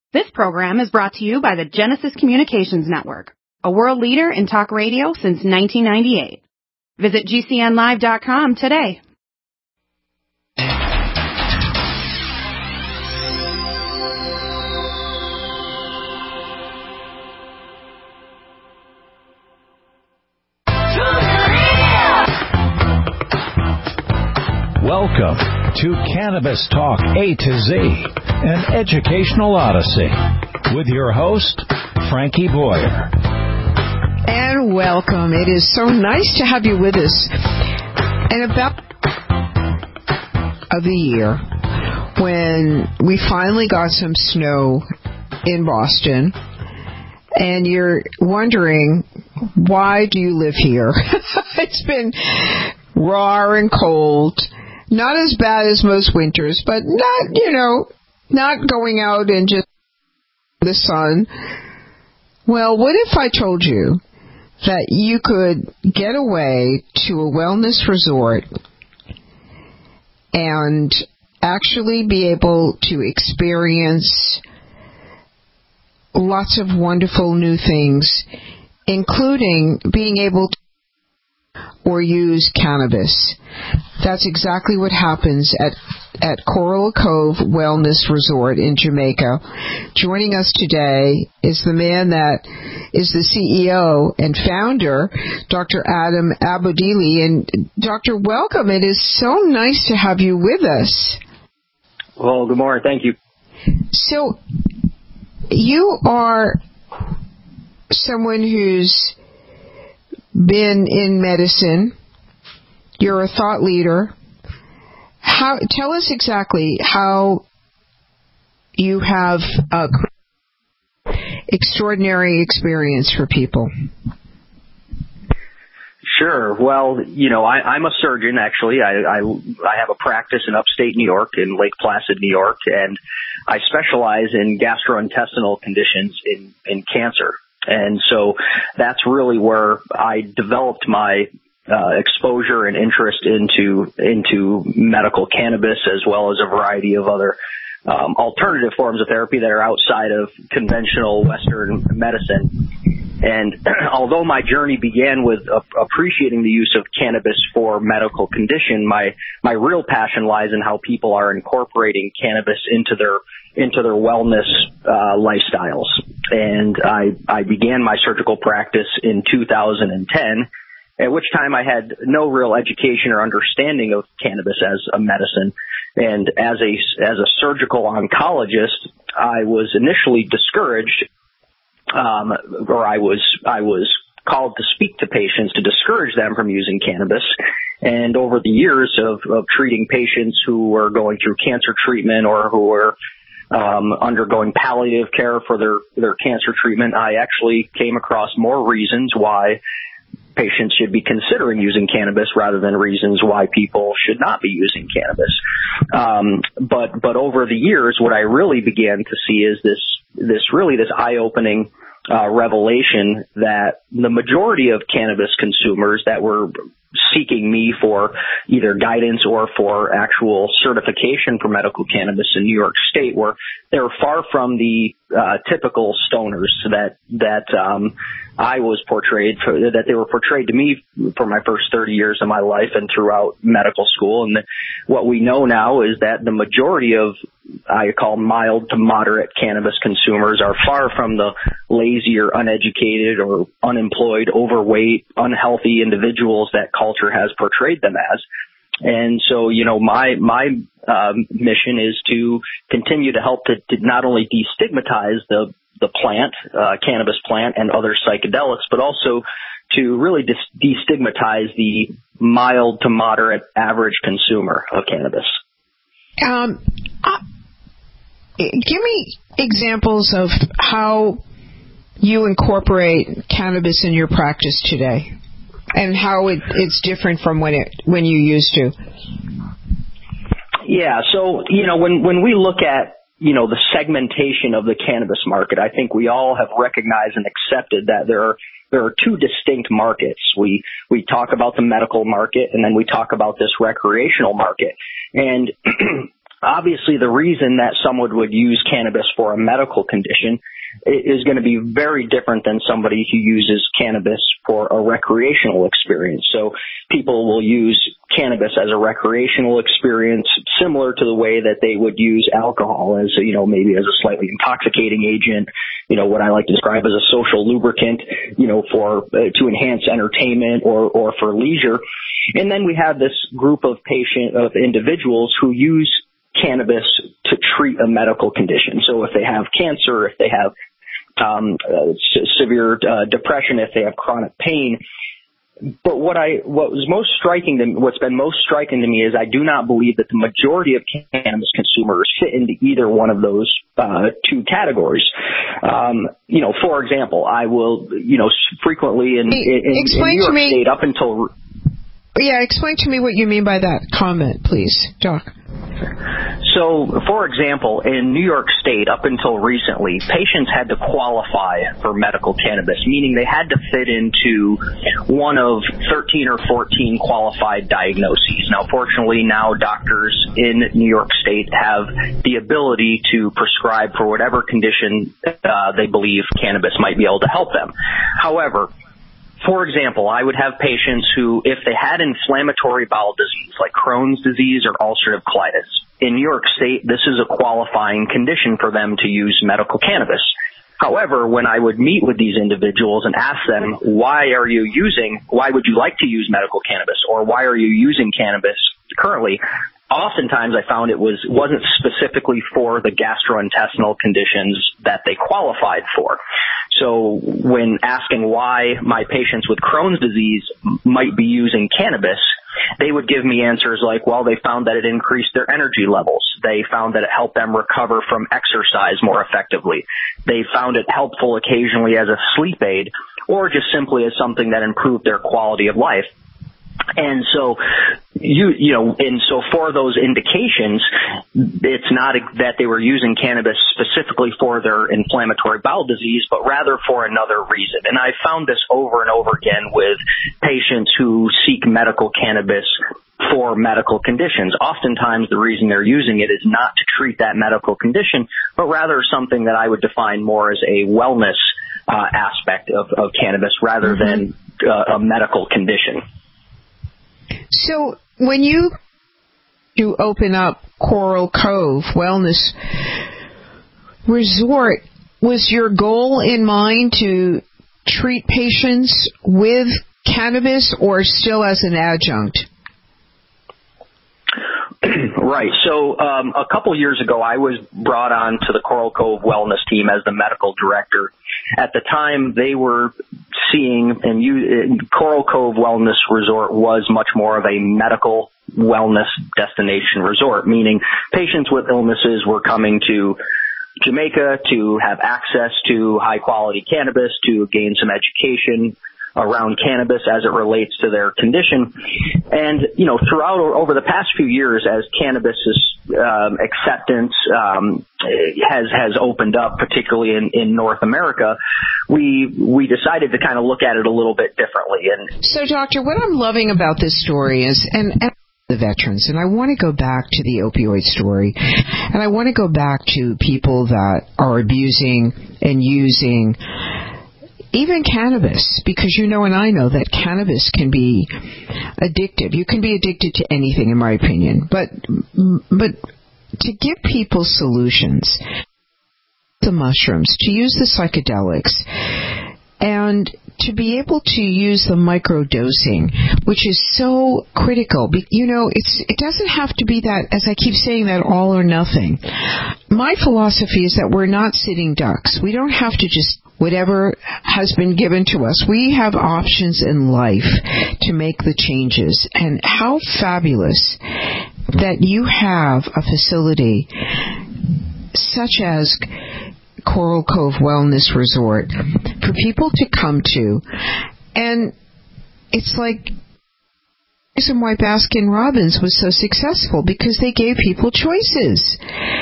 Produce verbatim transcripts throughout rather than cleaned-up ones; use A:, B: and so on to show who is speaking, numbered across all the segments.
A: This program is brought to you by the Genesis Communications Network, a world leader in talk radio since nineteen ninety-eight. Visit G C N live dot com today.
B: Welcome to Cannabis Talk A to Z, an educational odyssey, with your host, Frankie Boyer.
C: And welcome. It is so nice to have you with us. And about of the year, when we finally got some snow in Boston, and you're wondering, why do you live here? It's been raw and cold. Not as bad as most winters, but not, you know, not going out and just the sun. Well, what if I told you that you could get away to a wellness resort and actually be able to experience lots of wonderful new things, including being able to or use cannabis? That's exactly what happens at at Coral Cove Wellness Resort in Jamaica. Joining us today is the man that is the C E O and founder, Doctor Adam Abodili. And Doctor, welcome. It is so nice to have you with us.
D: Well, good morning. Thank you.
C: So, you are someone who's been in medicine. You're a thought leader. How? Tell us exactly how you have a extraordinary experience for people.
D: Sure. Well, you know, I, I'm a surgeon, actually. I, I, I have a practice in upstate New York, in Lake Placid, New York, and I specialize in gastrointestinal conditions in, in cancer. And so that's really where I developed my uh, exposure and interest into into medical cannabis, as well as a variety of other um, alternative forms of therapy that are outside of conventional Western medicine. And although my journey began with uh, appreciating the use of cannabis for medical condition, my my real passion lies in how people are incorporating cannabis into their into their wellness uh, lifestyles. And I, I began my surgical practice in two thousand ten, at which time I had no real education or understanding of cannabis as a medicine. And as a, as a surgical oncologist, I was initially discouraged, um, or I was, I was called to speak to patients to discourage them from using cannabis. And over the years of, of treating patients who were going through cancer treatment or who were Um, undergoing palliative care for their, their cancer treatment, I actually came across more reasons why patients should be considering using cannabis rather than reasons why people should not be using cannabis. Um, but, but over the years, what I really began to see is this, this really this eye-opening uh, revelation that the majority of cannabis consumers that were seeking me for either guidance or for actual certification for medical cannabis in New York State were they were far from the uh, typical stoners that that um, I was portrayed for, that they were portrayed to me for my first thirty years of my life and throughout medical school. And what we know now is that the majority of I call mild to moderate cannabis consumers are far from the lazy or uneducated or unemployed, overweight, unhealthy individuals that culture has portrayed them as. And so, you know, my my um, mission is to continue to help to, to not only destigmatize the the plant, uh, cannabis plant, and other psychedelics, but also to really dis- destigmatize the mild to moderate average consumer of cannabis.
C: Um, uh, give me examples of how you incorporate cannabis in your practice today, and how it, it's different from when it when you used to.
D: Yeah, so you know when when we look at you know the segmentation of the cannabis market, I think we all have recognized and accepted that there are there are two distinct markets. We we talk about the medical market, and then we talk about this recreational market. And Obviously, the reason that someone would use cannabis for a medical condition is going to be very different than somebody who uses cannabis for a recreational experience. So people will use cannabis as a recreational experience, similar to the way that they would use alcohol as, you know, maybe as a slightly intoxicating agent, you know, what I like to describe as a social lubricant, you know, for, uh, to enhance entertainment or, or for leisure. And then we have this group of patient, of individuals who use cannabis to treat a medical condition. So if they have cancer, if they have um, uh, s- severe uh, depression, if they have chronic pain. But what I what was most striking to me, what's been most striking to me is I do not believe that the majority of cannabis consumers fit into either one of those uh, two categories. Um, you know, for example, I will, you know, frequently in, in, in New York State up until.
C: Yeah, explain to me what you mean by that comment, please, Doc.
D: So, for example, in New York State, up until recently, patients had to qualify for medical cannabis, meaning they had to fit into one of thirteen or fourteen qualified diagnoses. Now, fortunately, now doctors in New York State have the ability to prescribe for whatever condition uh, they believe cannabis might be able to help them. However, for example, I would have patients who, if they had inflammatory bowel disease like Crohn's disease or ulcerative colitis, in New York State, this is a qualifying condition for them to use medical cannabis. However, when I would meet with these individuals and ask them, why are you using, why would you like to use medical cannabis, or why are you using cannabis currently, oftentimes I found it was, wasn't specifically for the gastrointestinal conditions that they qualified for. So when asking why my patients with Crohn's disease might be using cannabis, they would give me answers like, well, they found that it increased their energy levels. They found that it helped them recover from exercise more effectively. They found it helpful occasionally as a sleep aid, or just simply as something that improved their quality of life. And so, you you know, and so for those indications, it's not that they were using cannabis specifically for their inflammatory bowel disease, but rather for another reason. And I found this over and over again with patients who seek medical cannabis for medical conditions. Oftentimes the reason they're using it is not to treat that medical condition, but rather something that I would define more as a wellness uh, aspect of, of cannabis rather mm-hmm. than uh, a medical condition.
C: So when you you open up Coral Cove Wellness Resort, was your goal in mind to treat patients with cannabis or still as an adjunct?
D: Right. So um, a couple years ago, I was brought on to the Coral Cove Wellness team as the medical director. At the time, they were seeing, and you, Coral Cove Wellness Resort was much more of a medical wellness destination resort, meaning patients with illnesses were coming to Jamaica to have access to high-quality cannabis, to gain some education around cannabis as it relates to their condition. And, you know, throughout over the past few years, as cannabis's um, acceptance um, has has opened up, particularly in, in North America, we we decided to kind of look at it a little bit differently. And
C: so, Doctor, what I'm loving about this story is, and, and the veterans, and I want to go back to the opioid story, and I want to go back to people that are abusing and using even cannabis, because you know and I know that cannabis can be addictive. You can be addicted to anything, in my opinion. But but to give people solutions, the mushrooms, to use the psychedelics, and to be able to use the microdosing, which is so critical. You know, it's it doesn't have to be that, as I keep saying, that all or nothing. My philosophy is that we're not sitting ducks. We don't have to just whatever has been given to us. We have options in life to make the changes. And how fabulous that you have a facility such as Coral Cove Wellness Resort for people to come to. And it's like the reason why Baskin Robbins was so successful, because they gave people choices.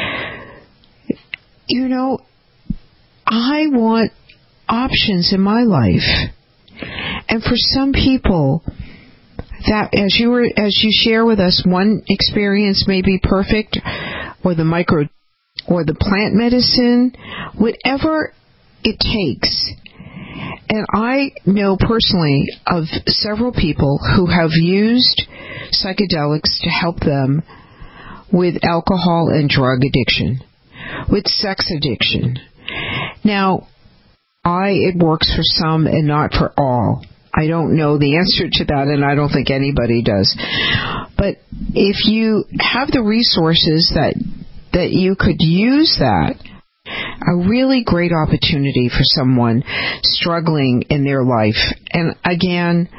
C: You know, I want options in my life. And for some people, that as you were as you share with us, one experience may be perfect, or the micro or the plant medicine, whatever it takes. And I know personally of several people who have used psychedelics to help them with alcohol and drug addiction, with sex addiction. Now, I, it works for some and not for all. I don't know the answer to that, and I don't think anybody does. But if you have the resources that that you could use that, a really great opportunity for someone struggling in their life. And again,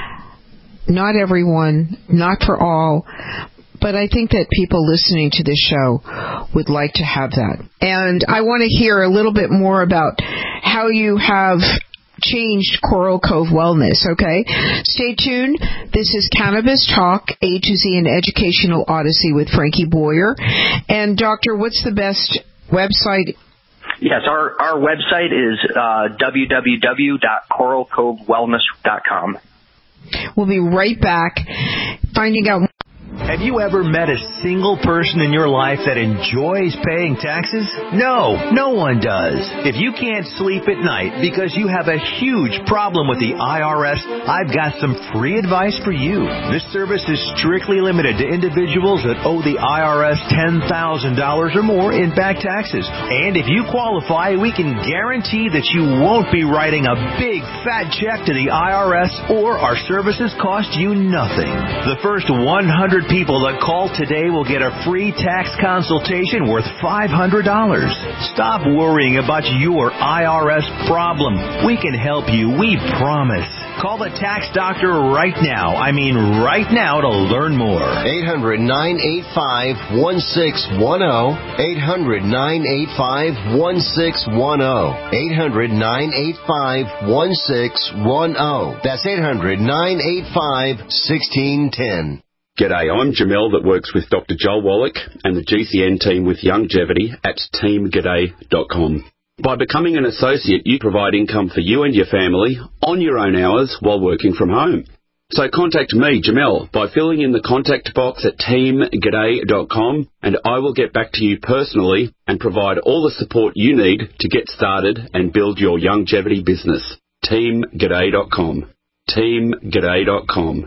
C: not everyone, not for all, but I think that people listening to this show would like to have that. And I want to hear a little bit more about how you have changed Coral Cove Wellness, okay? Stay tuned. This is Cannabis Talk, A to Z, an educational odyssey with Frankie Boyer. And, Doctor, what's the best website?
D: Yes, our, our website is uh, w w w dot coral cove wellness dot com.
C: We'll be right back finding out.
E: Have you ever met a single person in your life that enjoys paying taxes? No, no one does. If you can't sleep at night because you have a huge problem with the I R S, I've got some free advice for you. This service is strictly limited to individuals that owe the I R S ten thousand dollars or more in back taxes. And if you qualify, we can guarantee that you won't be writing a big fat check to the I R S, or our services cost you nothing. The first one hundred people that call today will get a free tax consultation worth five hundred dollars. Stop worrying about your I R S problem. We can help you, we promise. Call the tax doctor right now. I mean right now to learn more.
F: eight hundred, nine eight five, one six one zero. eight hundred, nine eight five, one six one zero. eight hundred, nine eight five, one six one zero. That's eight hundred, nine eight five, one six one zero.
G: G'day, I'm Jamel that works with Doctor Joel Wallach and the G C N team with Youngevity at team g'day dot com. By becoming an associate, you provide income for you and your family on your own hours while working from home. So contact me, Jamel, by filling in the contact box at team g'day dot com, and I will get back to you personally and provide all the support you need to get started and build your Youngevity business. team g'day dot com. team g'day dot com.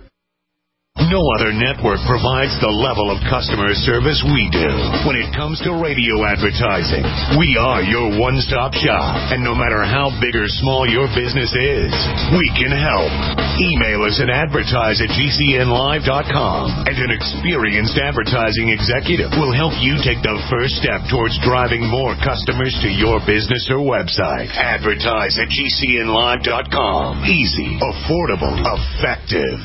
H: No other network provides the level of customer service we do. When it comes to radio advertising, we are your one-stop shop. And no matter how big or small your business is, we can help. Email us at advertise at g c n live dot com, and an experienced advertising executive will help you take the first step towards driving more customers to your business or website. Advertise at g c n live dot com. Easy, affordable, effective.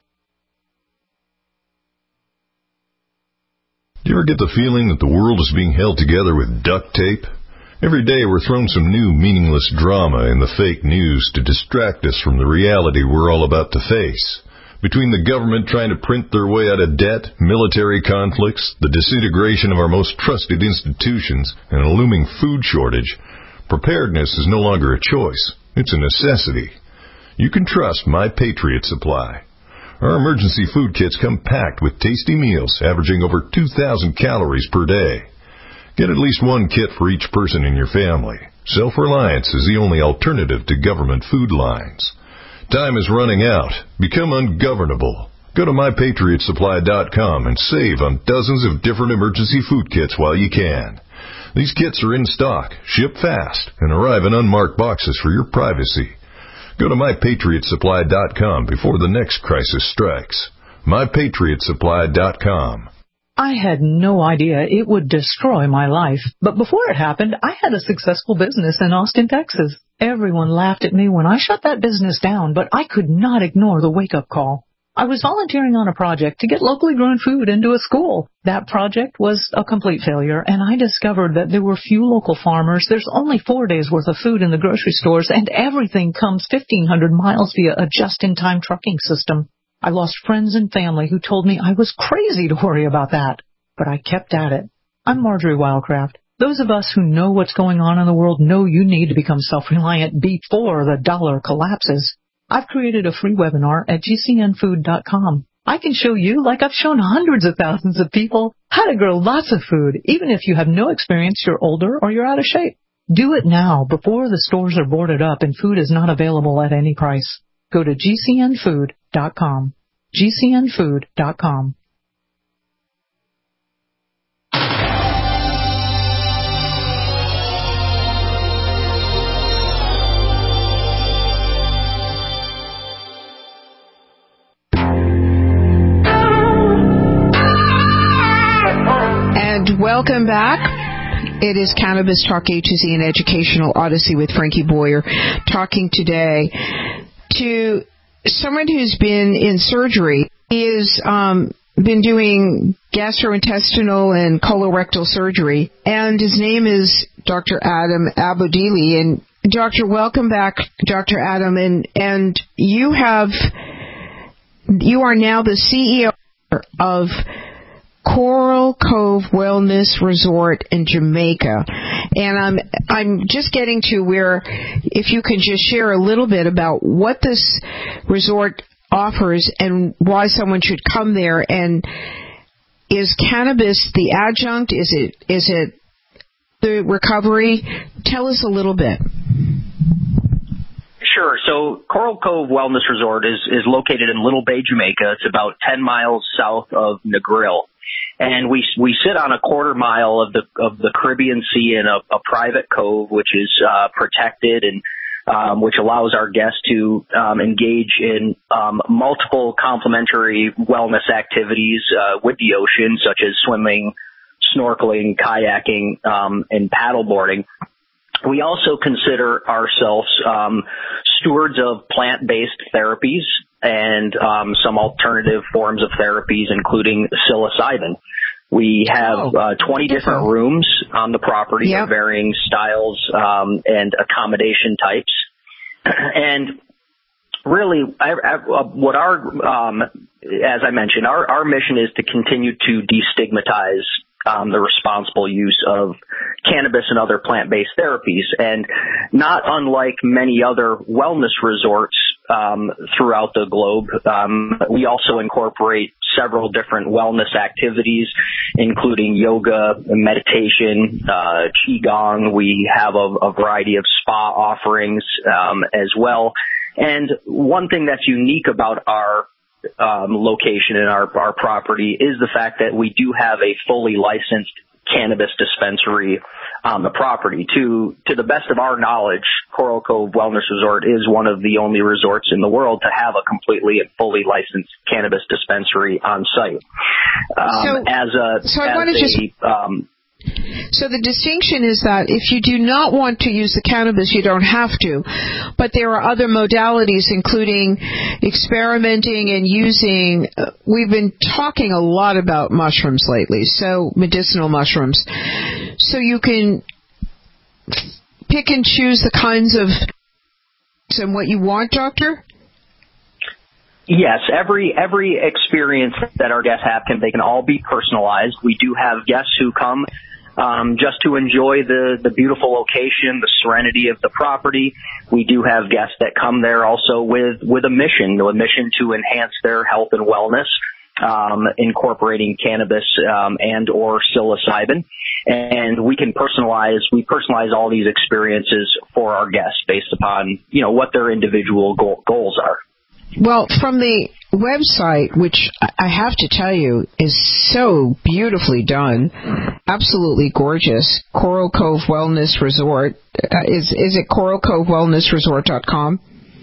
I: Do you ever get the feeling that the world is being held together with duct tape? Every day we're thrown some new meaningless drama in the fake news to distract us from the reality we're all about to face. Between the government trying to print their way out of debt, military conflicts, the disintegration of our most trusted institutions, and a looming food shortage, preparedness is no longer a choice. It's a necessity. You can trust My Patriot Supply. Our emergency food kits come packed with tasty meals averaging over two thousand calories per day. Get at least one kit for each person in your family. Self-reliance is the only alternative to government food lines. Time is running out. Become ungovernable. Go to my patriot supply dot com and save on dozens of different emergency food kits while you can. These kits are in stock, ship fast, and arrive in unmarked boxes for your privacy. Go to my patriot supply dot com before the next crisis strikes. my patriot supply dot com.
J: I had no idea it would destroy my life, but before it happened, I had a successful business in Austin, Texas. Everyone laughed at me when I shut that business down, but I could not ignore the wake-up call. I was volunteering on a project to get locally grown food into a school. That project was a complete failure, and I discovered that there were few local farmers. There's only four days' worth of food in the grocery stores, and everything comes fifteen hundred miles via a just-in-time trucking system. I lost friends and family who told me I was crazy to worry about that, but I kept at it. I'm Marjorie Wildcraft. Those of us who know what's going on in the world know you need to become self-reliant before the dollar collapses. I've created a free webinar at g c n food dot com. I can show you, like I've shown hundreds of thousands of people, how to grow lots of food, even if you have no experience, you're older, or you're out of shape. Do it now, before the stores are boarded up and food is not available at any price. Go to G C N food dot com. G C N food dot com.
C: And welcome back. It is Cannabis Talk A to Z, an educational odyssey with Frankie Boyer, talking today to someone who's been in surgery. He has um, been doing gastrointestinal and colorectal surgery, and his name is Doctor Adam Abodili. And Doctor, welcome back, Doctor Adam. And and you have you are now the C E O of Coral Cove Wellness Resort in Jamaica. And I'm I'm just getting to where, if you can just share a little bit about what this resort offers and why someone should come there. And is cannabis the adjunct? Is it is it the recovery? Tell us a little bit.
D: Sure. So Coral Cove Wellness Resort is, is located in Little Bay, Jamaica. It's about ten miles south of Negril. And we we sit on a quarter mile of the of the Caribbean Sea in a, a private cove, which is uh, protected and um, which allows our guests to um, engage in um, multiple complementary wellness activities uh, with the ocean, such as swimming, snorkeling, kayaking, um, and paddleboarding. We also consider ourselves um, stewards of plant-based therapies and um, some alternative forms of therapies, including psilocybin. We have uh, twenty different rooms on the property yep. of varying styles um, and accommodation types. And really, I, I, what our, um, as I mentioned, our, our mission is to continue to destigmatize Um, the responsible use of cannabis and other plant-based therapies. And not unlike many other wellness resorts um, throughout the globe, um, we also incorporate several different wellness activities, including yoga, meditation, uh, qigong. We have a, a variety of spa offerings um, as well. And one thing that's unique about our Um, location in our, our property is the fact that we do have a fully licensed cannabis dispensary on the property. To to the best of our knowledge, Coral Cove Wellness Resort is one of the only resorts in the world to have a completely and fully licensed cannabis dispensary on site. Um,
C: so,
D: as a,
C: so I
D: as
C: want to
D: a,
C: just...
D: Um,
C: So the distinction is that if you do not want to use the cannabis, you don't have to. But there are other modalities, including experimenting and using. Uh, we've been talking a lot about mushrooms lately, so medicinal mushrooms. So you can pick and choose the kinds of and what you want, Doctor?
D: Yes, every every experience that our guests have, can they can all be personalized. We do have guests who come um, just to enjoy the, the beautiful location, the serenity of the property. We do have guests that come there also with, with a mission, a mission to enhance their health and wellness, um, incorporating cannabis um, and or psilocybin. And we can personalize, we personalize all these experiences for our guests based upon, you know, what their individual goal, goals are.
C: Well, from the website, which I have to tell you is so beautifully done, absolutely gorgeous, Coral Cove Wellness Resort. Uh, is is it coral cove wellness resort dot com?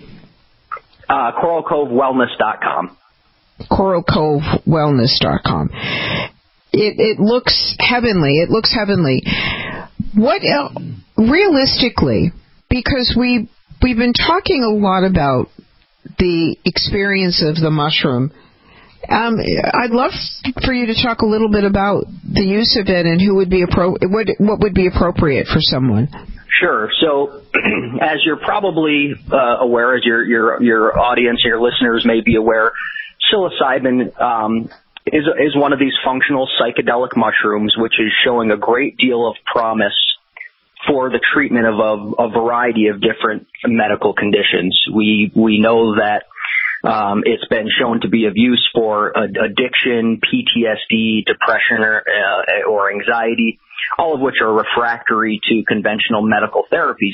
D: Uh, coral cove wellness dot com.
C: coral cove wellness dot com. It, it looks heavenly. It looks heavenly. What el- realistically, because we we've been talking a lot about the experience of the mushroom. Um, I'd love for you to talk a little bit about the use of it and who would be appro- what, what would be appropriate for someone.
D: Sure. So, as you're probably uh, aware, as your your your audience, your listeners may be aware, psilocybin um, is is one of these functional psychedelic mushrooms, which is showing a great deal of promise for the treatment of a, a variety of different medical conditions. We we know that Um, it's been shown to be of use for uh, addiction, P T S D, depression, or, uh, or anxiety, all of which are refractory to conventional medical therapies.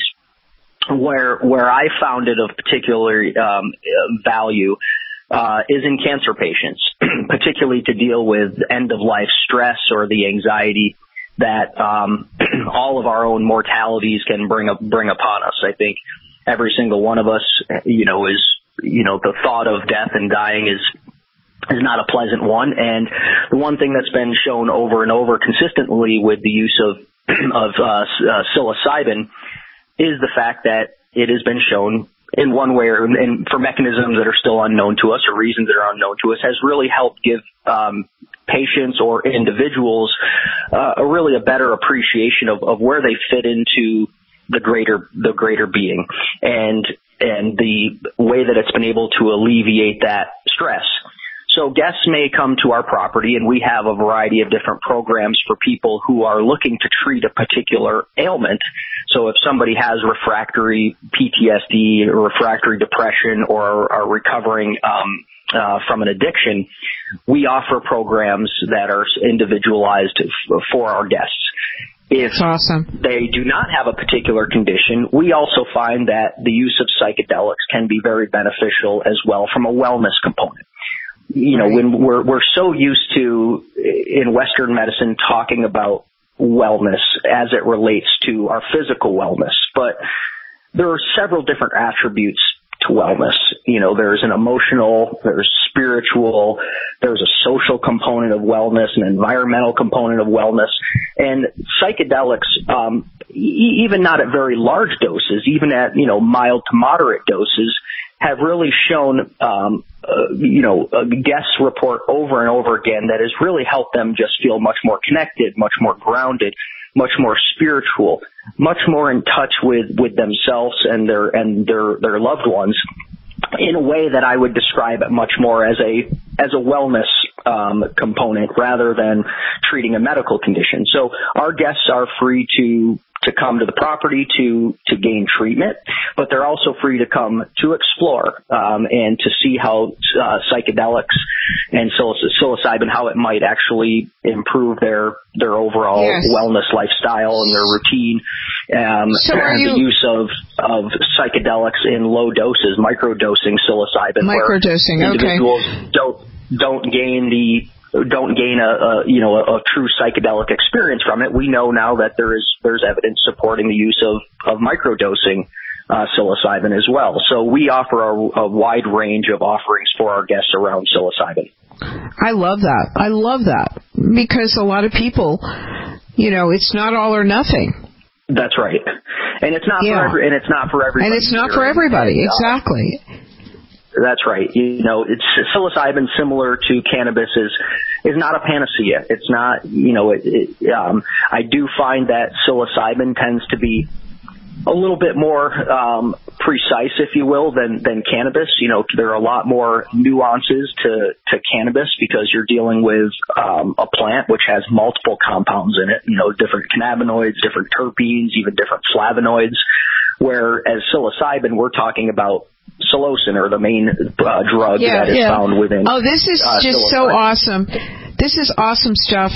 D: Where where I found it of particular um, value uh, is in cancer patients, particularly to deal with end-of-life stress or the anxiety that um, all of our own mortalities can bring up, bring upon us. I think every single one of us, you know, is you know the thought of death and dying is is not a pleasant one. And the one thing that's been shown over and over consistently with the use of of uh, uh, psilocybin is the fact that it has been shown in one way or and for mechanisms that are still unknown to us or reasons that are unknown to us has really helped give um, patients or individuals uh, a really a better appreciation of, of where they fit into the greater the greater being and and the way that it's been able to alleviate that stress. So guests may come to our property, and we have a variety of different programs for people who are looking to treat a particular ailment. So if somebody has refractory P T S D, or refractory depression, or are recovering um, uh, from an addiction, we offer programs that are individualized f- for our guests. If
C: awesome.
D: they do not have a particular condition, we also find that the use of psychedelics can be very beneficial as well from a wellness component. You know, right. when we're we're so used to in Western medicine talking about wellness as it relates to our physical wellness, but there are several different attributes to wellness. You know, there's an emotional, there's spiritual, there's a social component of wellness, an environmental component of wellness, and psychedelics, um, e- even not at very large doses, even at, you know, mild to moderate doses, have really shown, um, uh, you know, uh, guests report over and over again that has really helped them just feel much more connected, much more grounded, much more spiritual, much more in touch with, with themselves and their and their, their loved ones in a way that I would describe it much more as a as a wellness um, component rather than treating a medical condition. So our guests are free to to come to the property to, to gain treatment, but they're also free to come to explore um, and to see how uh, psychedelics and psilocybin, how it might actually improve their their overall yes. wellness lifestyle and their routine. Um,
C: so
D: and
C: you...
D: the use of, of psychedelics in low doses, microdosing psilocybin,
C: microdosing,
D: where individuals
C: okay.
D: don't don't gain the don't gain a, a you know a, a true psychedelic experience from it. We know now that there is there's evidence supporting the use of of microdosing uh, psilocybin as well. So we offer a, a wide range of offerings for our guests around psilocybin.
C: I love that. I love that because a lot of people, you know, it's not all or nothing.
D: That's right, and it's not
C: yeah.
D: for every, and it's not for everybody.
C: And it's not for everybody. Exactly.
D: That's right. You know, it's psilocybin, similar to cannabis, is is not a panacea. It's not, you know, it, it, um, I do find that psilocybin tends to be a little bit more um, precise, if you will, than than cannabis. You know, there are a lot more nuances to to cannabis because you're dealing with um, a plant which has multiple compounds in it. You know, different cannabinoids, different terpenes, even different flavonoids. Whereas psilocybin, we're talking about psilocin, or the main uh, drug
C: yeah,
D: that is
C: yeah.
D: found within.
C: Oh, this is
D: uh,
C: just so awesome. This is awesome stuff.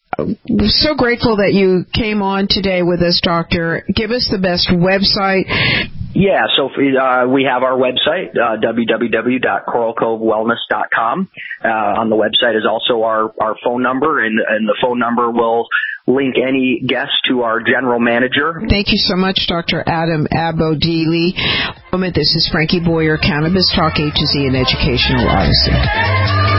C: We're so grateful that you came on today with us, Doctor. Give us the best website.
D: Yeah, so uh, we have our website, uh, w w w dot coral cove wellness dot com. Uh, on the website is also our, our phone number, and, and the phone number will link any guest to our general manager.
C: Thank you so much, Doctor Adam Abodili. This is Frankie Boyer, Cannabis Talk A to Z, and Educational Odyssey.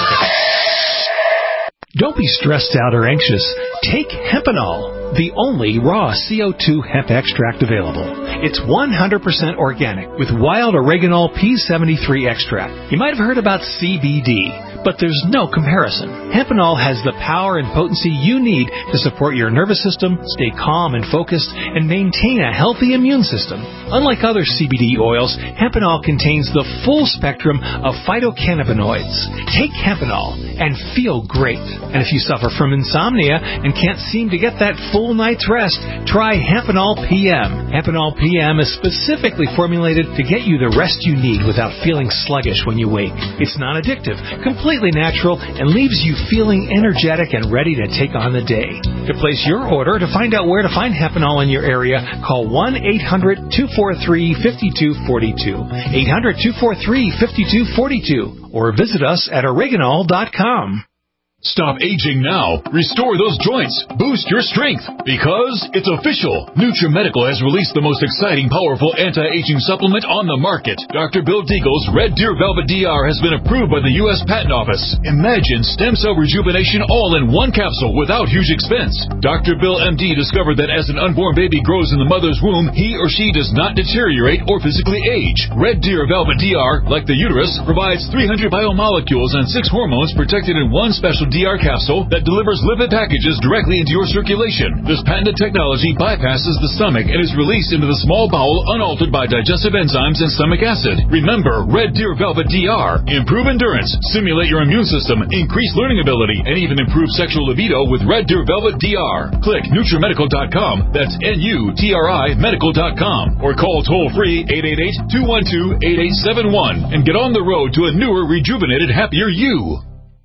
K: Don't be stressed out or anxious. Take Hempanol, the only raw C O two hemp extract available. It's one hundred percent organic with wild oregano P seventy-three extract. You might have heard about C B D, but there's no comparison. Hempenol has the power and potency you need to support your nervous system, stay calm and focused, and maintain a healthy immune system. Unlike other C B D oils, Hempenol contains the full spectrum of phytocannabinoids. Take Hempenol and feel great. And if you suffer from insomnia and can't seem to get that full night's rest, try Hempenol P M. Hempenol P M is specifically formulated to get you the rest you need without feeling sluggish when you wake. It's non-addictive, completely natural, and leaves you feeling energetic and ready to take on the day. To place your order, to find out where to find Hempenol in your area, call one eight hundred two four three five two four two, eight hundred two four three five two four two, or visit us at oregonol dot com.
L: Stop aging now. Restore those joints. Boost your strength. Because it's official. NutriMedical has released the most exciting, powerful anti-aging supplement on the market. Doctor Bill Deagle's Red Deer Velvet D R has been approved by the U S Patent Office. Imagine stem cell rejuvenation all in one capsule without huge expense. Doctor Bill M D discovered that as an unborn baby grows in the mother's womb, he or she does not deteriorate or physically age. Red Deer Velvet D R, like the uterus, provides three hundred biomolecules and six hormones protected in one special D R capsule that delivers lipid packages directly into your circulation. This patented technology bypasses the stomach and is released into the small bowel unaltered by digestive enzymes and stomach acid. Remember, Red Deer Velvet D R. Improve endurance, stimulate your immune system, increase learning ability, and even improve sexual libido with Red Deer Velvet D R. Click NutriMedical dot com. That's N U T R I medical dot com. Or call toll-free eight eight eight, two one two, eight eight seven one and get on the road to a newer, rejuvenated, happier you.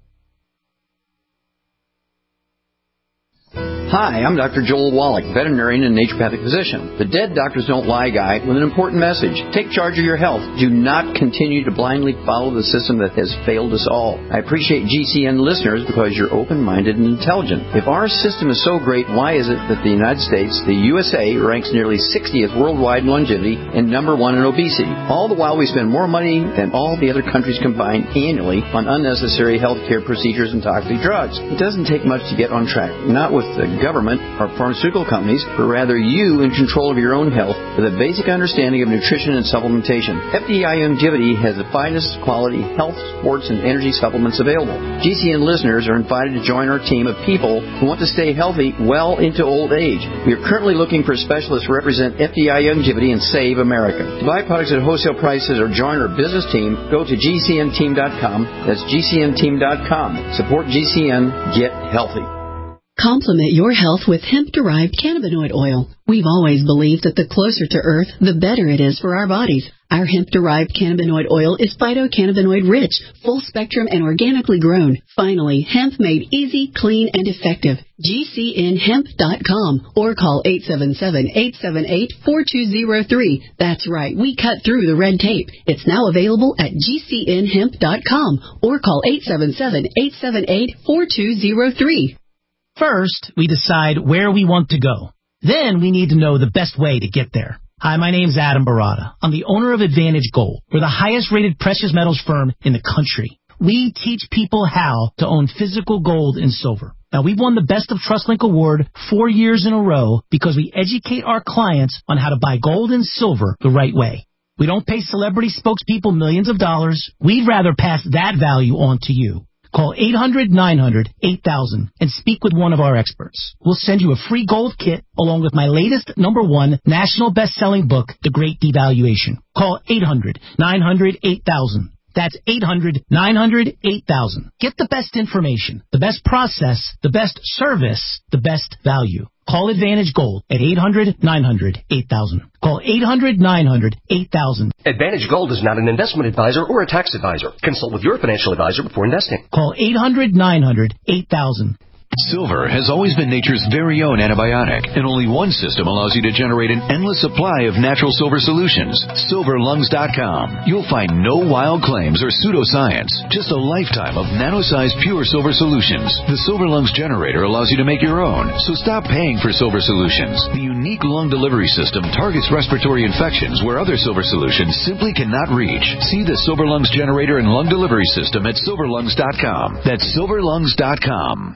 M: Hi, I'm Doctor Joel Wallach, veterinarian and naturopathic physician. The Dead Doctors Don't Lie guy with an important message. Take charge of your health. Do not continue to blindly follow the system that has failed us all. I appreciate G C N listeners because you're open-minded and intelligent. If our system is so great, why is it that the United States, the U S A, ranks nearly sixtieth worldwide in longevity and number one in obesity? All the while we spend more money than all the other countries combined annually on unnecessary health care procedures and toxic drugs. It doesn't take much to get on track. Not with the government or pharmaceutical companies, but rather you in control of your own health with a basic understanding of nutrition and supplementation. F D I Longevity has the finest quality health, sports, and energy supplements available. G C N listeners are invited to join our team of people who want to stay healthy well into old age. We are currently looking for specialists to represent F D I Longevity and Save America. To buy products at wholesale prices or join our business team, go to G C N team dot com. That's G C N team dot com. Support G C N. Get healthy.
N: Complement your health with hemp-derived cannabinoid oil. We've always believed that the closer to Earth, the better it is for our bodies. Our hemp-derived cannabinoid oil is phytocannabinoid-rich, full-spectrum, and organically grown. Finally, hemp made easy, clean, and effective. G C N hemp dot com or call eight seven seven, eight seven eight, four two zero three. That's right, we cut through the red tape. It's now available at G C N hemp dot com or call eight seven seven, eight seven eight, four two zero three.
O: First, we decide where we want to go. Then we need to know the best way to get there. Hi, my name's Adam Barada. I'm the owner of Advantage Gold. We're the highest rated precious metals firm in the country. We teach people how to own physical gold and silver. Now, we've won the Best of TrustLink Award four years in a row because we educate our clients on how to buy gold and silver the right way. We don't pay celebrity spokespeople millions of dollars. We'd rather pass that value on to you. Call eight hundred, nine hundred, eight thousand and speak with one of our experts. We'll send you a free gold kit along with my latest number one national best-selling book, The Great Devaluation. Call eight hundred, nine hundred, eight thousand. That's eight hundred, nine hundred, eight thousand. Get the best information, the best process, the best service, the best value. Call Advantage Gold at eight hundred, nine hundred, eight thousand. Call eight hundred, nine hundred, eight thousand.
P: Advantage Gold is not an investment advisor or a tax advisor. Consult with your financial advisor before investing.
O: Call eight hundred, nine hundred, eight thousand.
Q: Silver has always been nature's very own antibiotic, and only one system allows you to generate an endless supply of natural silver solutions. silver lungs dot com. You'll find no wild claims or pseudoscience, just a lifetime of nano-sized pure silver solutions. The Silver Lungs generator allows you to make your own, so stop paying for silver solutions. The unique lung delivery system targets respiratory infections where other silver solutions simply cannot reach. See the Silver Lungs generator and lung delivery system at silver lungs dot com. That's silver lungs dot com.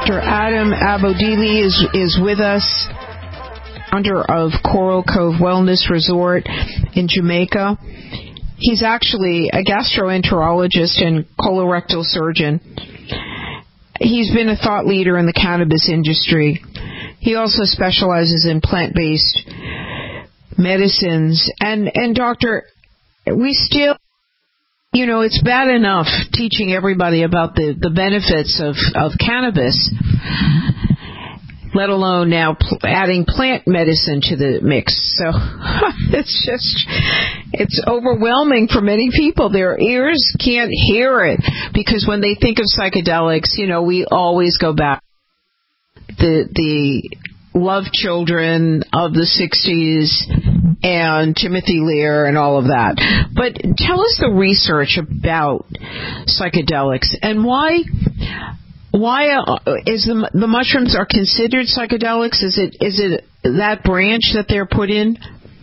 C: Doctor Adam Abodili is is with us, founder of Coral Cove Wellness Resort in Jamaica. He's actually a gastroenterologist and colorectal surgeon. He's been a thought leader in the cannabis industry. He also specializes in plant-based medicines. And, and doctor, we still, you know, it's bad enough teaching everybody about the, the benefits of, of cannabis, let alone now pl- adding plant medicine to the mix. So it's just, it's overwhelming for many people. Their ears can't hear it because when they think of psychedelics, you know, we always go back the the Love Children of the sixties and Timothy Lear and all of that. But tell us the research about psychedelics and why why uh, is the the mushrooms are considered psychedelics? Is it is it that branch that they're put in?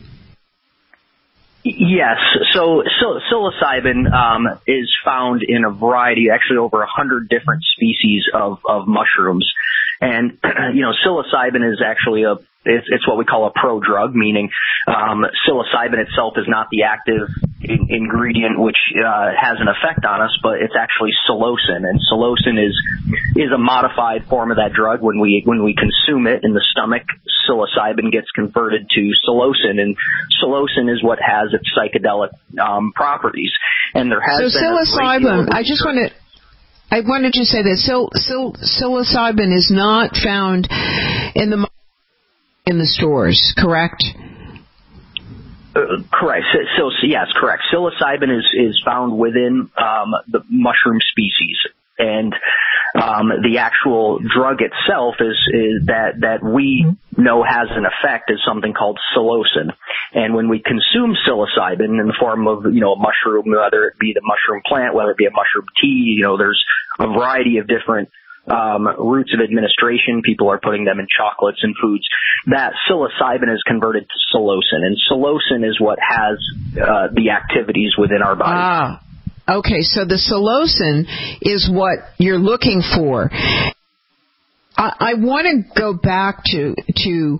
D: Yes. So, so psilocybin um, is found in a variety, actually over a hundred different species of, of mushrooms. And, you know, psilocybin is actually a, it's, it's what we call a prodrug, meaning um, psilocybin itself is not the active in, ingredient which uh, has an effect on us, but it's actually psilocin. And psilocin is is a modified form of that drug. When we when we consume it in the stomach, psilocybin gets converted to psilocin, and psilocin is what has its psychedelic um, properties. And there has
C: so
D: been
C: psilocybin. I just want to. I wanted to say that sil, sil, psilocybin is not found in the in the stores, correct?
D: Uh, correct. So, so, so yes, correct. Psilocybin is is found within um, the mushroom species, and um, the actual drug itself is, is that that we know has an effect is something called psilocin. And when we consume psilocybin in the form of, you know, a mushroom, whether it be the mushroom plant, whether it be a mushroom tea, you know, there's a variety of different um, routes of administration. People are putting them in chocolates and foods. That psilocybin is converted to psilocin, and psilocin is what has uh, the activities within our body.
C: Ah, okay. So the psilocin is what you're looking for. I, I want to go back to to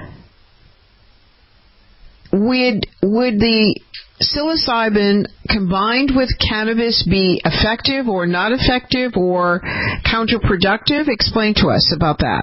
C: would would the psilocybin combined with cannabis be effective or not effective or counterproductive? Explain to us about that.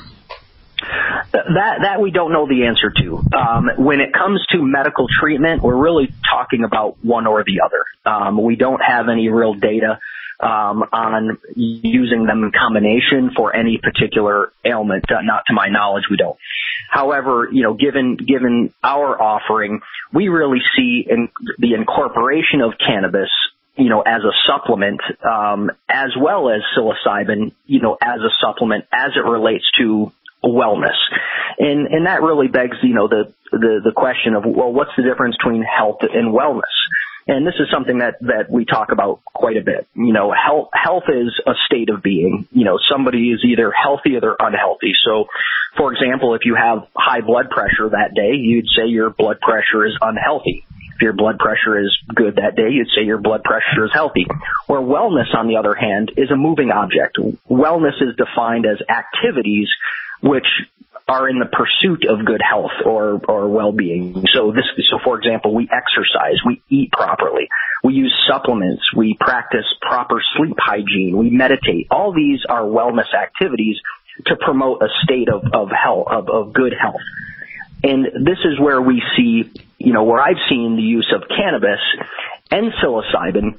D: That that we don't know the answer to. Um, when it comes to medical treatment, we're really talking about one or the other. Um, we don't have any real data um, on using them in combination for any particular ailment. Uh, not to my knowledge, we don't. However, you know, given given our offering, we really see in the incorporation of cannabis, you know, as a supplement, um, as well as psilocybin, you know, as a supplement as it relates to wellness. And and that really begs, you know, the, the, the question of, well, what's the difference between health and wellness? And this is something that, that we talk about quite a bit. You know, health, health is a state of being. You know, somebody is either healthy or they're unhealthy. So, for example, if you have high blood pressure that day, you'd say your blood pressure is unhealthy. If your blood pressure is good that day, you'd say your blood pressure is healthy. Where wellness, on the other hand, is a moving object. Wellness is defined as activities which are in the pursuit of good health or, or well-being. So this, so for example, we exercise, we eat properly, we use supplements, we practice proper sleep hygiene, we meditate. All these are wellness activities to promote a state of, of health, of, of good health. And this is where we see, you know, where I've seen the use of cannabis and psilocybin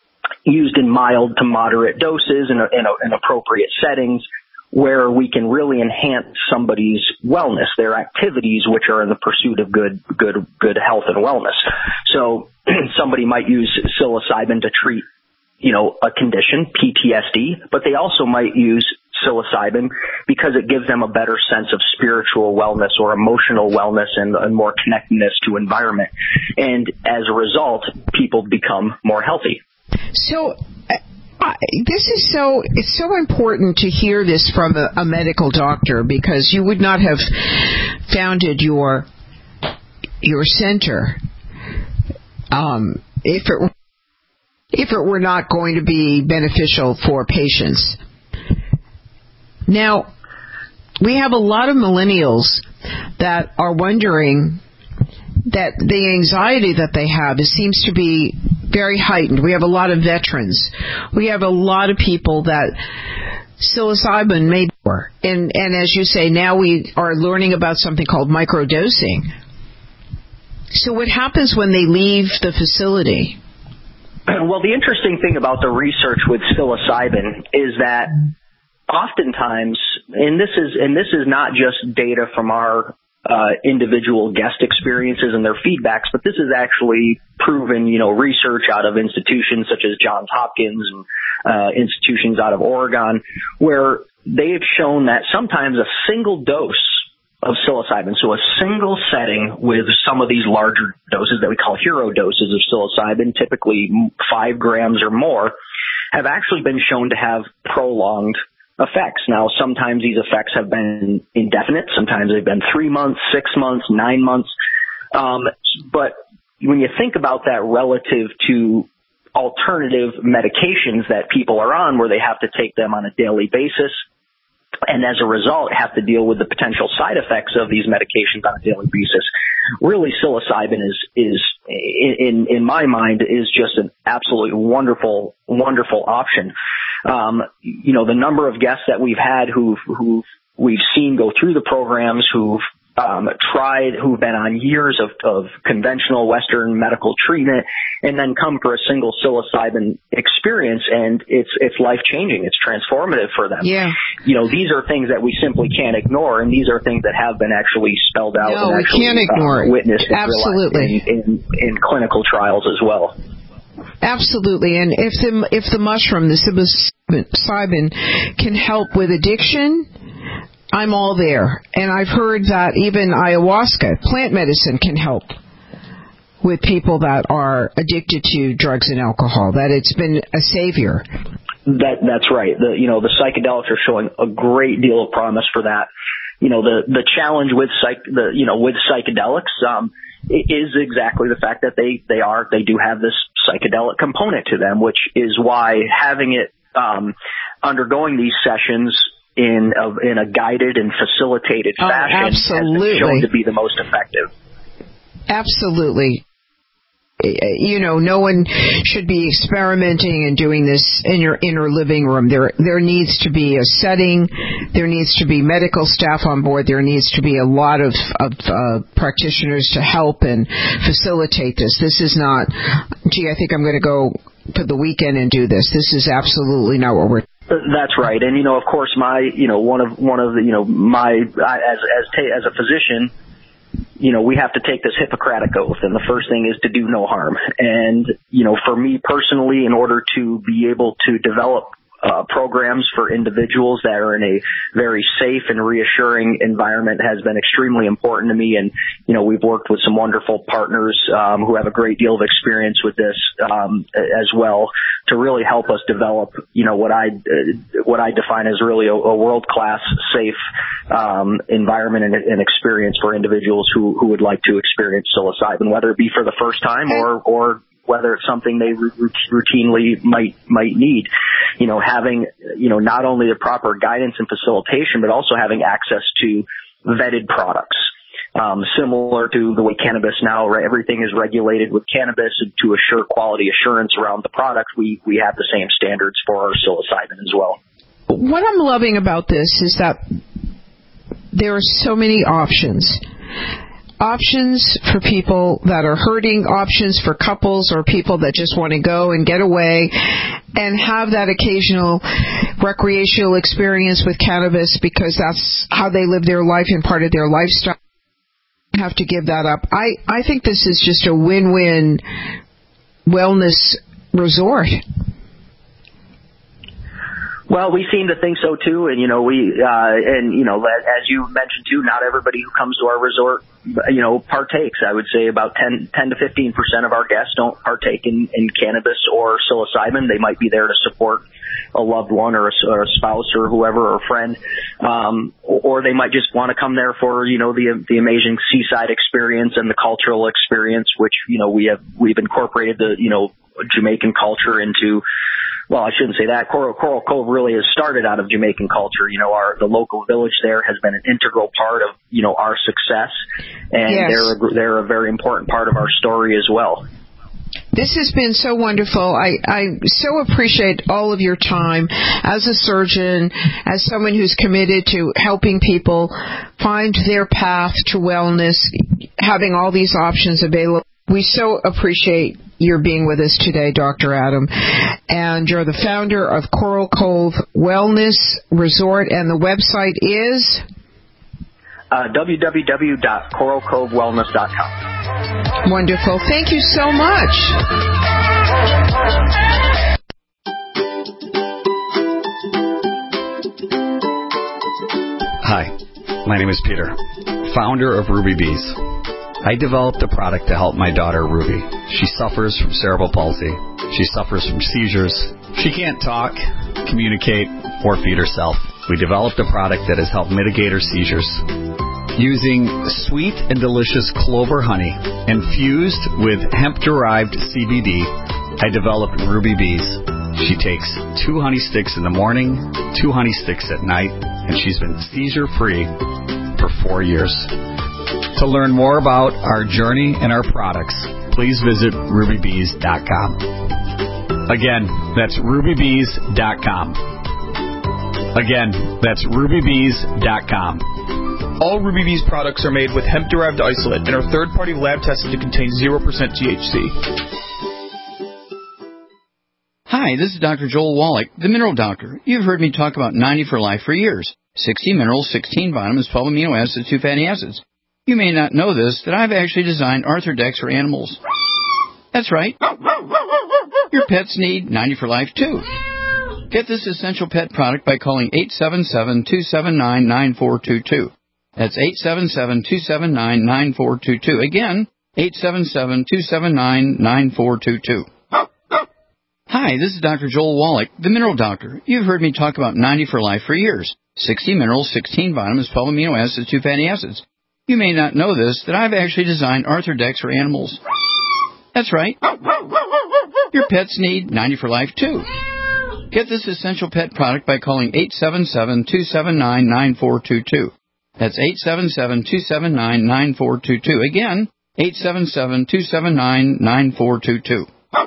D: used in mild to moderate doses in, a, in, a, in appropriate settings, where we can really enhance somebody's wellness, their activities, which are in the pursuit of good, good, good health and wellness. So somebody might use psilocybin to treat, you know, a condition, P T S D, but they also might use psilocybin because it gives them a better sense of spiritual wellness or emotional wellness and, and more connectedness to environment. And as a result, people become more healthy.
C: So, Uh, this is so, it's so important to hear this from a, a medical doctor, because you would not have founded your, your center, um, if it, if it were not going to be beneficial for patients. Now, we have a lot of millennials that are wondering that the anxiety that they have it seems to be very heightened. We have a lot of veterans. We have a lot of people that psilocybin may work. And, and as you say, now we are learning about something called microdosing. So what happens when they leave the facility?
D: Well, the interesting thing about the research with psilocybin is that oftentimes, and this is and this is not just data from our uh, individual guest experiences and their feedbacks, but this is actually proven, you know, research out of institutions such as Johns Hopkins and uh, institutions out of Oregon, where they've shown that sometimes a single dose of psilocybin, so a single setting with some of these larger doses that we call hero doses of psilocybin, typically five grams or more, have actually been shown to have prolonged effects. Now, sometimes these effects have been indefinite. Sometimes they've been three months, six months, nine months. Um, but when you think about that relative to alternative medications that people are on where they have to take them on a daily basis, and as a result have to deal with the potential side effects of these medications on a daily basis, really psilocybin is, is in, in my mind, is just an absolutely wonderful, wonderful option. Um, you know, the number of guests that we've had who've, who've we've seen go through the programs, who've um, tried, who've been on years of, of conventional Western medical treatment, and then come for a single psilocybin experience, and it's it's life changing. It's transformative for them.
C: Yeah.
D: You know, these are things that we simply can't ignore, and these are things that have been actually spelled out
C: no,
D: and actually
C: we can't ignore
D: uh,
C: it.
D: witnessed and
C: Absolutely.
D: in, in, in clinical trials as well.
C: Absolutely, and if the if the mushroom, the psilocybin, can help with addiction, I'm all there. And I've heard that even ayahuasca, plant medicine, can help with people that are addicted to drugs and alcohol, that it's been a savior.
D: That that's right. The you know the psychedelics are showing a great deal of promise for that. You know the the challenge with psych the you know with psychedelics um, is exactly the fact that they they are they do have this psychedelic component to them, which is why having it um, undergoing these sessions in a, in a guided and facilitated
C: oh,
D: fashion
C: absolutely.
D: has been shown to be the most effective.
C: Absolutely. You know, no one should be experimenting and doing this in your inner living room. There there needs to be a setting. There needs to be medical staff on board. There needs to be a lot of, of uh, practitioners to help and facilitate this. This is not, gee, I think I'm going to go for the weekend and do this. This is absolutely not what we're.
D: That's right. And, you know, of course, my, you know, one of, one of the, you know, my, I, as, as, ta- as a physician, you know, we have to take this Hippocratic oath, and the first thing is to do no harm. And, you know, for me personally, in order to be able to develop uh, programs for individuals that are in a very safe and reassuring environment has been extremely important to me. And, you know, we've worked with some wonderful partners um, who have a great deal of experience with this um, as well, to really help us develop, you know, what I uh, what I define as really a, a world-class, safe um, environment and, and experience for individuals who, who would like to experience psilocybin, whether it be for the first time or or whether it's something they r- routinely might might need. You know, having, you know, not only the proper guidance and facilitation, but also having access to vetted products. Um, similar to the way cannabis now, right, everything is regulated with cannabis, and to assure quality assurance around the product, we, we have the same standards for our psilocybin as well.
C: What I'm loving about this is that there are so many options. Options for people that are hurting, options for couples or people that just want to go and get away and have that occasional recreational experience with cannabis because that's how they live their life and part of their lifestyle. Have to give that up. I, I think this is just a win-win wellness resort.
D: Well, we seem to think so too, and you know, we uh, and you know, as you mentioned too, not everybody who comes to our resort, you know, partakes. I would say about ten, ten to fifteen percent of our guests don't partake in, in cannabis or psilocybin. They might be there to support a loved one or a, or a spouse or whoever or a friend, um, or they might just want to come there for, you know, the the amazing seaside experience and the cultural experience, which, you know, we have we've incorporated the, you know, Jamaican culture into well, I shouldn't say that. Coral, Coral Cove really has started out of Jamaican culture. You know, our the local village there has been an integral part of, you know, our success, and
C: yes.
D: they're a, they're a very important part of our story as well.
C: This has been so wonderful. I, I so appreciate all of your time as a surgeon, as someone who's committed to helping people find their path to wellness, having all these options available. We so appreciate your being with us today, Doctor Adam. And you're the founder of Coral Cove Wellness Resort, and the website is?
D: Uh, w w w dot coral cove wellness dot com.
C: Wonderful. Thank you so much.
R: Hi, my name is Peter, founder of Ruby Bees. I developed a product to help my daughter, Ruby. She suffers from cerebral palsy. She suffers from seizures. She can't talk, communicate, or feed herself. We developed a product that has helped mitigate her seizures. Using sweet and delicious clover honey infused with hemp-derived C B D, I developed Ruby Bees. She takes two honey sticks in the morning, two honey sticks at night, and she's been seizure-free for four years. To learn more about our journey and our products, please visit ruby bees dot com. Again, that's ruby bees dot com. Again, that's ruby bees dot com.
S: All Ruby Bees products are made with hemp-derived isolate and are third-party lab tested to contain zero percent T H C.
M: Hi, this is Doctor Joel Wallach, the Mineral Doctor. You've heard me talk about ninety for Life for years. sixty minerals, sixteen vitamins, twelve amino acids, two fatty acids. You may not know this, that I've actually designed Arthrodex for animals. That's right. Your pets need ninety for Life, too. Get this essential pet product by calling eight seven seven, two seven nine, nine four two two. That's eight seven seven, two seven nine, nine four two two. Again, eight seven seven, two seven nine, nine four two two. Hi, this is Doctor Joel Wallach, the Mineral Doctor. You've heard me talk about ninety for Life for years. sixty minerals, sixteen vitamins, twelve amino acids, two fatty acids. You may not know this, that I've actually designed Arthrodex for animals. That's right. Your pets need ninety for Life, too. Get this essential pet product by calling eight seven seven, two seven nine, nine four two two. That's eight seven seven, two seven nine, nine four two two. Again, eight seven seven, two seven nine, nine four two two.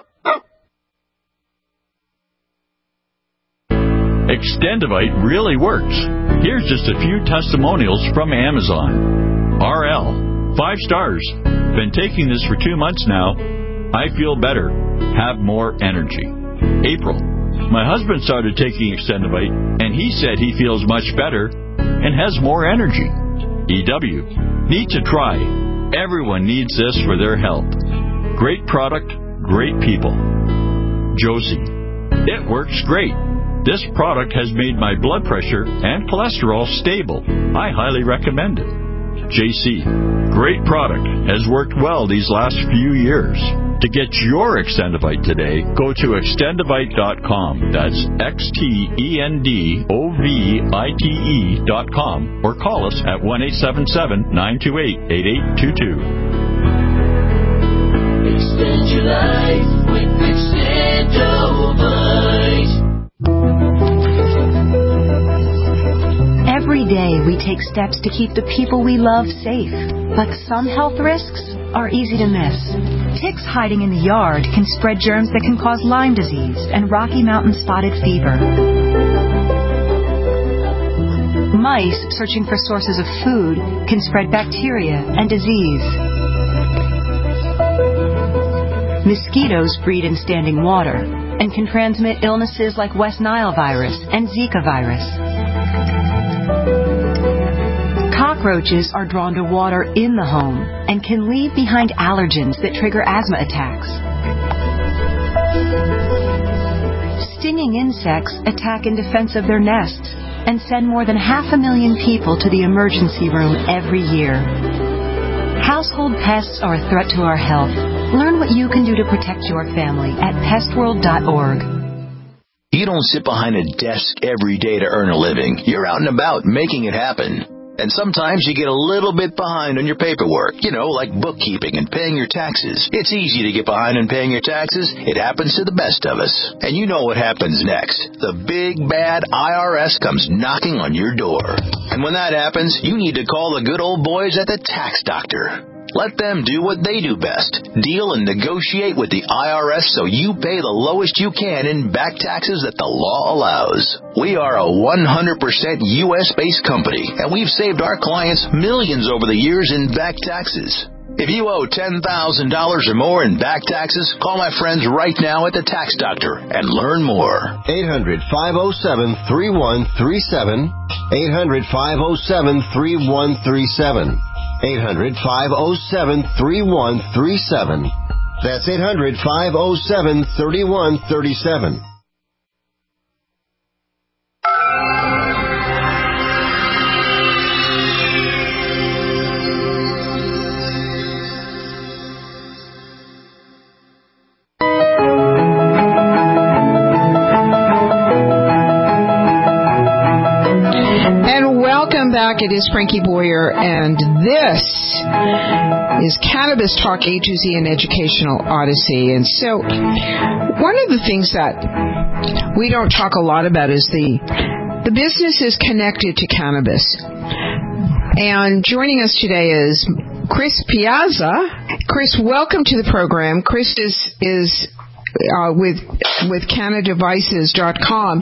T: Extendivite really works. Here's just a few testimonials from Amazon. R L, five stars. Been taking this for two months now. I feel better. Have more energy. April, my husband started taking Extendivite, and he said he feels much better and has more energy. E W, need to try. Everyone needs this for their health. Great product, great people. Josie, it works great. This product has made my blood pressure and cholesterol stable. I highly recommend it. J C, great product. Has worked well these last few years. To get your Extendivite today, go to extendivite dot com. That's X T E N D O V I T E dot com, or call us at one eight seven seven, nine two eight, eight eight two two.
U: Extend your life with Extendivite.
V: Every day we take steps to keep the people we love safe, but some health risks are easy to miss. Ticks hiding in the yard can spread germs that can cause Lyme disease and Rocky Mountain spotted fever. Mice searching for sources of food can spread bacteria and disease. Mosquitoes breed in standing water and can transmit illnesses like West Nile virus and Zika virus. Cockroaches are drawn to water in the home and can leave behind allergens that trigger asthma attacks. Stinging insects attack in defense of their nests and send more than half a million people to the emergency room every year. Household pests are a threat to our health. Learn what you can do to protect your family at pest world dot org.
W: You don't sit behind a desk every day to earn a living. You're out and about making it happen.
A: And sometimes you get a little bit behind on your paperwork, you know, like bookkeeping and paying your taxes. It's easy to get behind on paying your taxes. It happens to the best of us. And you know what happens next. The big, bad I R S comes knocking on your door. And when that happens, you need to call the good old boys at the Tax Doctor. Let them do what they do best. Deal and negotiate with the I R S so you pay the lowest you can in back taxes that the law allows. We are a one hundred percent U S-based company, and we've saved our clients millions over the years in back taxes. If you owe ten thousand dollars or more in back taxes, call my friends right now at the Tax Doctor and learn more.
F: eight hundred, five oh seven, three one three seven. eight hundred, five oh seven, three one three seven. eight hundred, five oh seven, three one three seven. That's eight hundred, five oh seven, three one three seven.
C: Back. It is Frankie Boyer, and this is Cannabis Talk, A to Z, and Educational Odyssey. And so, one of the things that we don't talk a lot about is the the business is connected to cannabis. And joining us today is Chris Piazza. Chris, welcome to the program. Chris is is uh, with with Canna Devices dot com.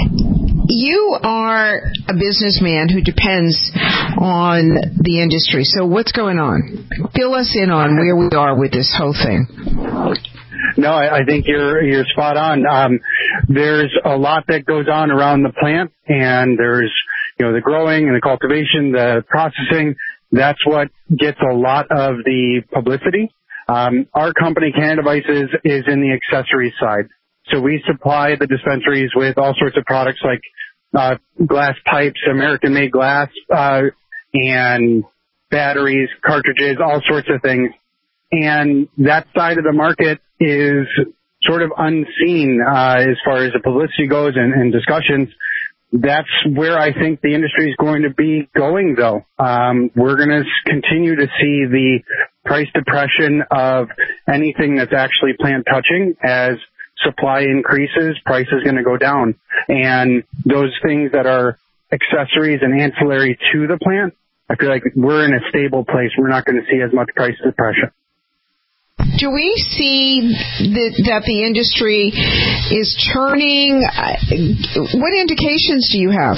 C: You are a businessman who depends on the industry. So what's going on? Fill us in on where we are with this whole thing.
B: No, I, I think you're you're spot on. Um, there's a lot that goes on around the plant, and there's you know the growing and the cultivation, the processing. That's what gets a lot of the publicity. Um, our company, Canna Devices, is in the accessories side. So we supply the dispensaries with all sorts of products like uh, glass pipes, American-made glass, uh, and batteries, cartridges, all sorts of things. And that side of the market is sort of unseen uh, as far as the publicity goes and, and discussions. That's where I think the industry is going to be going, though. Um, we're going to continue to see the price depression of anything that's actually plant touching. As supply increases, price is going to go down. And those things that are accessories and ancillary to the plant, I feel like we're in a stable place. We're not going to see as much price depression.
C: Do we see that, that the industry is turning? What indications do you have?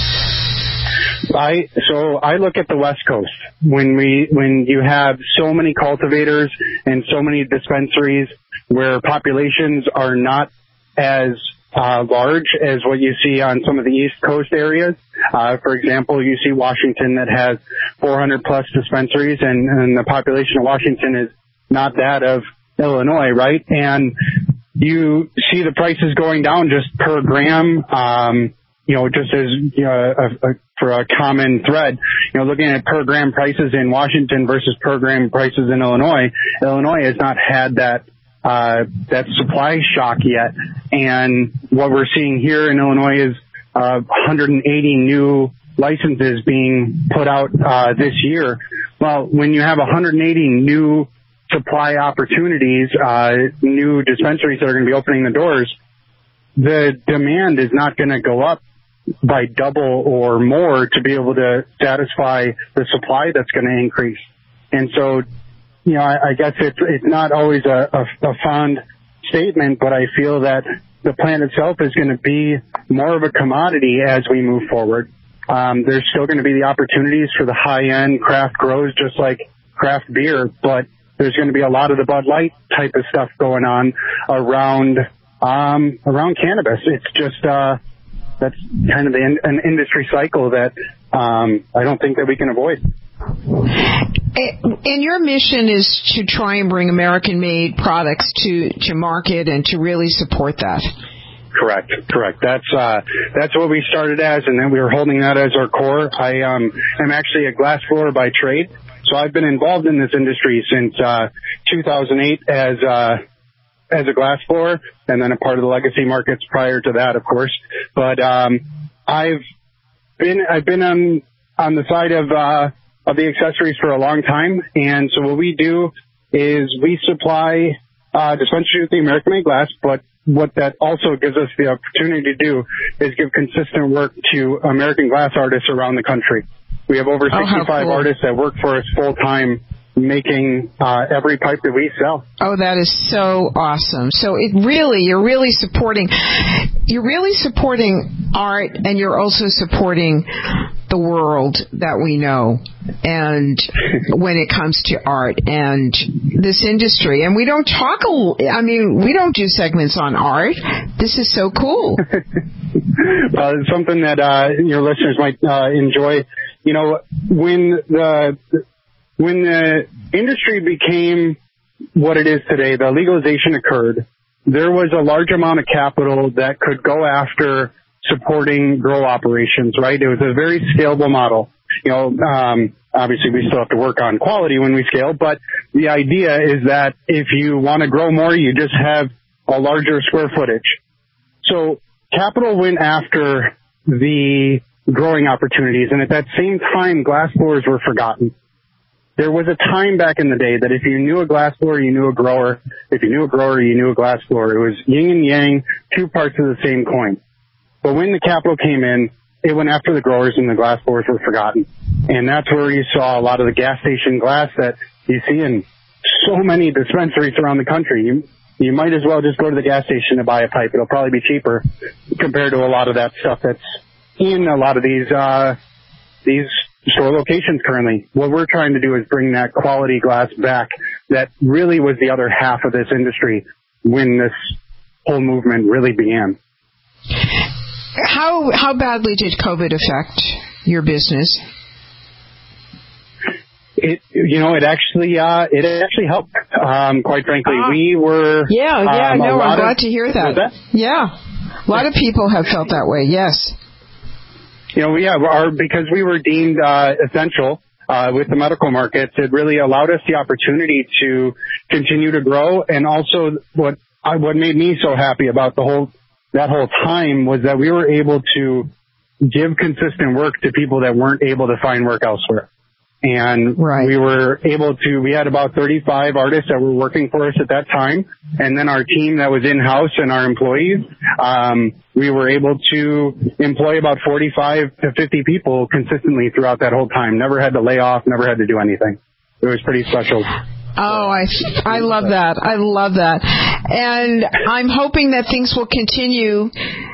B: I so I look at the West Coast. When we when you have so many cultivators and so many dispensaries where populations are not as uh, large as what you see on some of the East Coast areas. Uh, for example, you see Washington that has four hundred plus dispensaries, and, and the population of Washington is not that of Illinois, right? And you see the prices going down just per gram, um, you know, just as, you know, a, a, for a common thread, you know, looking at per gram prices in Washington versus per gram prices in Illinois, Illinois has not had that, uh, that supply shock yet. And what we're seeing here in Illinois is, uh, one hundred eighty new licenses being put out, uh, this year. Well, when you have one hundred eighty new supply opportunities, uh, new dispensaries that are going to be opening the doors, the demand is not going to go up by double or more to be able to satisfy the supply that's going to increase. And so, you know, I, I guess it's, it's not always a, a, a fond statement, but I feel that the plant itself is going to be more of a commodity as we move forward. Um, there's still going to be the opportunities for the high-end craft grows, just like craft beer, but there's going to be a lot of the Bud Light type of stuff going on around um, around cannabis. It's just uh, that's kind of the in, an industry cycle that um, I don't think that we can avoid.
C: And your mission is to try and bring American-made products to, to market and to really support that.
B: Correct, correct. That's uh, that's what we started as, and then we were holding that as our core. I um, am actually a glass blower by trade. So I've been involved in this industry since uh, two thousand eight as uh, as a glass blower, and then a part of the legacy markets prior to that, of course. But um, I've been I've been on on the side of uh, of the accessories for a long time, and so what we do is we supply uh, dispensaries with the American-made glass, but what that also gives us the opportunity to do is give consistent work to American glass artists around the country. We have over sixty-five oh, cool. artists that work for us full-time, making uh, every pipe that we sell.
C: Oh, that is so awesome. So it really, you're really supporting, you're really supporting art, and you're also supporting the world that we know, and when it comes to art and this industry. And we don't talk, I mean, we don't do segments on art. This is so cool.
B: Well, it's something that uh, your listeners might uh, enjoy. You know, when the when the industry became what it is today, the legalization occurred, there was a large amount of capital that could go after supporting grow operations, right? It was a very scalable model. You know, um, obviously we still have to work on quality when we scale, but the idea is that if you want to grow more, you just have a larger square footage. So capital went after the growing opportunities, and at that same time, glass blowers were forgotten. There was a time back in the day that if you knew a glass blower, you knew a grower. If you knew a grower, you knew a glass blower. It was yin and yang, two parts of the same coin. But when the capital came in, it went after the growers, and the glass blowers were forgotten. And that's where you saw a lot of the gas station glass that you see in so many dispensaries around the country. You, you might as well just go to the gas station to buy a pipe. It'll probably be cheaper compared to a lot of that stuff that's in a lot of these uh, these store locations currently. What we're trying to do is bring that quality glass back that really was the other half of this industry when this whole movement really began.
C: How how badly did COVID affect your business?
B: It you know it actually uh, it actually helped. Um, quite frankly, ah. we were
C: yeah yeah
B: um,
C: no I'm glad
B: of,
C: to hear that.
B: that.
C: Yeah, a lot of people have felt that way. Yes.
B: You know, yeah, our, because we were deemed uh, essential uh, with the medical markets, it really allowed us the opportunity to continue to grow. And also, what I, what made me so happy about the whole that whole time was that we were able to give consistent work to people that weren't able to find work elsewhere. And
C: right.
B: we were able to, we had about thirty-five artists that were working for us at that time. And then our team that was in-house and our employees, um, we were able to employ about forty-five to fifty people consistently throughout that whole time. Never had to lay off, never had to do anything. It was pretty special.
C: Oh, I, I love that. I love that. And I'm hoping that things will continue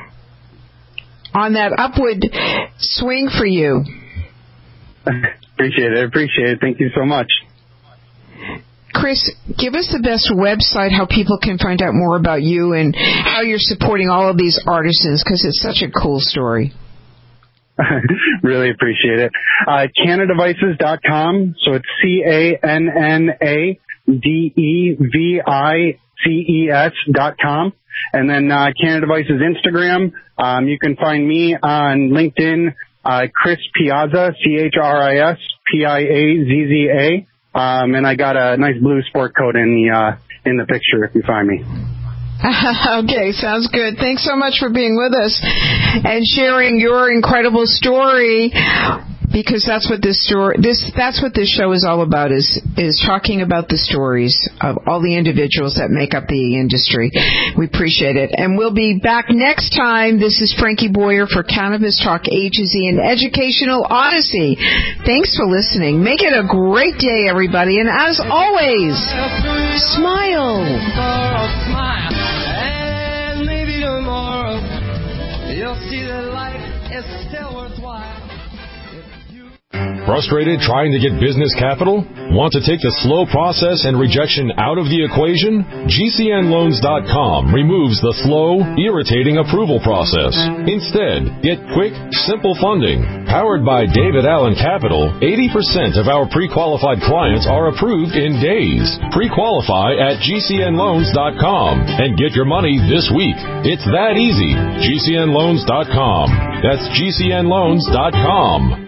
C: on that upward swing for you.
B: Appreciate it. Appreciate it. Thank you so much.
C: Chris, give us the best website, how people can find out more about you and how you're supporting all of these artisans, because it's such a cool story.
B: Really appreciate it. Uh, Canna Devices dot com. So it's C A N N A D E V I C E S dot com. And then uh, Canna Devices Instagram. Um, you can find me on LinkedIn, uh, Chris Piazza, C H R I S P I A Z Z A. Um, and I got a nice blue sport coat in the uh, in the picture if you find me.
C: Okay, sounds good. Thanks so much for being with us and sharing your incredible story, because that's what this story this that's what this show is all about, is is talking about the stories of all the individuals that make up the industry. We appreciate it. And we'll be back next time. This is Frankie Boyer for Cannabis Talk A to Z, an educational odyssey. Thanks for listening. Make it a great day, everybody. And as always, smile.
E: You'll see that life is still worthwhile.
G: Frustrated trying to get business capital? Want to take the slow process and rejection out of the equation? G C N loans dot com removes the slow, irritating approval process. Instead, get quick, simple funding. Powered by David Allen Capital, eighty percent of our pre-qualified clients are approved in days. Pre-qualify at G C N loans dot com and get your money this week. It's that easy. G C N loans dot com. That's G C N loans dot com.